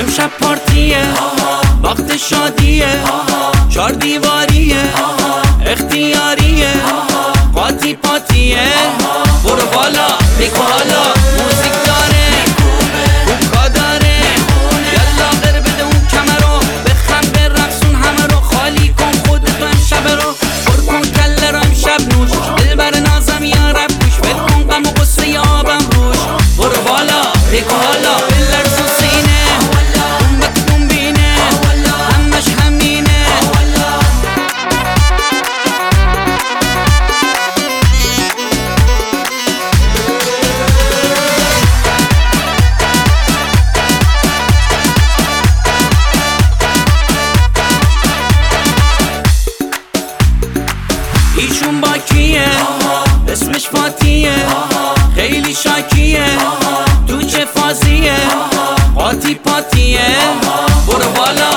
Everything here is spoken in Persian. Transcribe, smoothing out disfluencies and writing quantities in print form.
امشب پارتیه، وقت شادیه، 4 دیواریه، اختیاریه، قاطی پاتیه. برو بالا بگو حالا موزیک داره، کوکا داره، یلا غیر بده اون کمرو، بخم برقصون همه رو، خالی کن خودتو امشب رو، پر کن کله رو امشب نوش، دلبر نازم یا رب گوش، ول کن غم و غصه ی آبم روش. برو بالا بگو حالا بلرز و سینه، امتون بینه همش همینه. ایشون با کیه؟ اسمش فاتیه، خیلی شاکیه، تو چه فازیه، قاطی پاتیه. برو بالا